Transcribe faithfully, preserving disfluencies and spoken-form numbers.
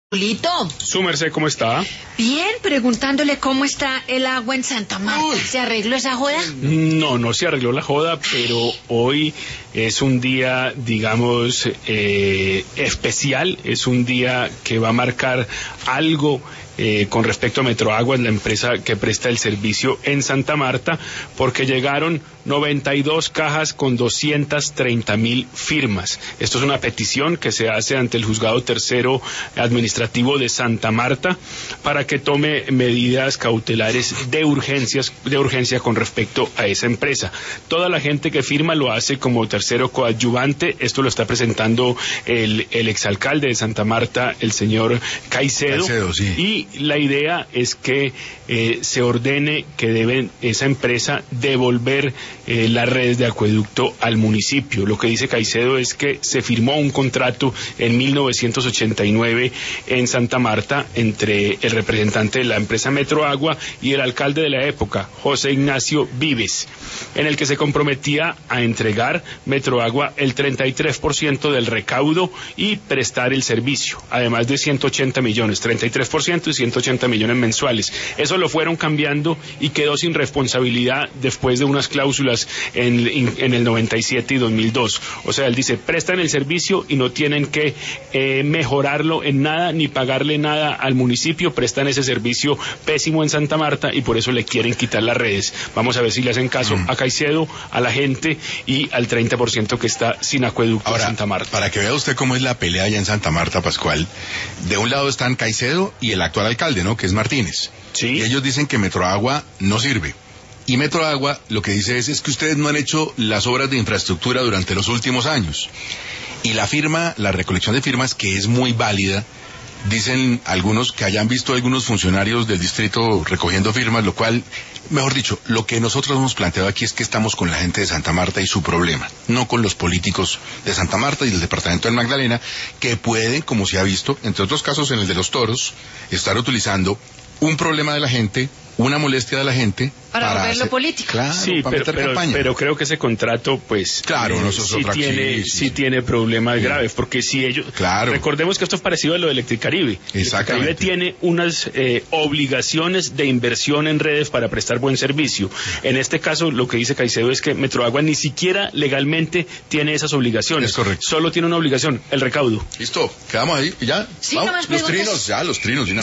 Lito. Su merced, ¿cómo está? Bien, preguntándole cómo está el agua en Santa Marta. Uy. ¿Se arregló esa joda? No, no se arregló la joda, pero hoy es un día, digamos, eh, especial. Es un día que va a marcar algo eh, con respecto a Metroaguas, la empresa que presta el servicio en Santa Marta, porque llegaron noventa y dos cajas con doscientas treinta mil firmas. Esto es una petición que se hace ante el Juzgado Tercero Administrativo de Santa Marta para que tome medidas cautelares de urgencias, de urgencia con respecto a esa empresa. Toda la gente que firma lo hace como tercero coadyuvante. Esto lo está presentando el, el exalcalde de Santa Marta, el señor Caicedo. Caicedo, sí. Y la idea es que eh, se ordene que deben esa empresa devolver eh, las redes de acueducto al municipio. Lo que dice Caicedo es que se firmó un contrato en mil novecientos ochenta y nueve en Santa Marta entre el representante de la empresa Metroagua y el alcalde de la época, José Ignacio Vives, en el que se comprometía a entregar Metroagua el treinta y tres por ciento del recaudo y prestar el servicio, además de ciento ochenta millones, treinta y tres por ciento y ciento ochenta millones mensuales. Eso lo fueron cambiando y quedó sin responsabilidad después de unas cláusulas en, en el noventa y siete y dos mil dos. O sea, él dice, prestan el servicio y no tienen que eh, mejorarlo en nada ni pagarle nada al municipio, prestan ese servicio pésimo en Santa Marta y por eso le quieren quitar las redes. Vamos a ver si le hacen caso mm. a Caicedo, a la gente y al treinta por ciento que está sin acueducto Ahora, en Santa Marta. Para que vea usted cómo es la pelea allá en Santa Marta, Pascual, de un lado están Caicedo y el actual alcalde, ¿no?, que es Martínez. Sí. Y ellos dicen que Metroagua no sirve. Y Metroagua lo que dice es, es que ustedes no han hecho las obras de infraestructura durante los últimos años. Y la firma, la recolección de firmas, que es muy válida, dicen algunos que hayan visto algunos funcionarios del distrito recogiendo firmas, lo cual, mejor dicho, lo que nosotros hemos planteado aquí es que estamos con la gente de Santa Marta y su problema, no con los políticos de Santa Marta y del departamento del Magdalena, que pueden, como se ha visto, entre otros casos en el de los toros, estar utilizando un problema de la gente, una molestia de la gente para, para volverlo hacer, político. Claro, sí, para pero, meter pero, pero creo que ese contrato, pues, claro, eh, no, eso es sí, otra tiene, sí, sí, sí tiene problemas sí. graves, porque si ellos, claro. recordemos que esto es parecido a lo de Electricaribe. Exactamente. Electricaribe tiene unas eh, obligaciones de inversión en redes para prestar buen servicio. En este caso, lo que dice Caicedo es que Metroagua ni siquiera legalmente tiene esas obligaciones. Es correcto. Solo tiene una obligación, el recaudo. Listo, quedamos ahí, ya. Sí, vamos, nomás los preguntas. trinos, ya, los trinos.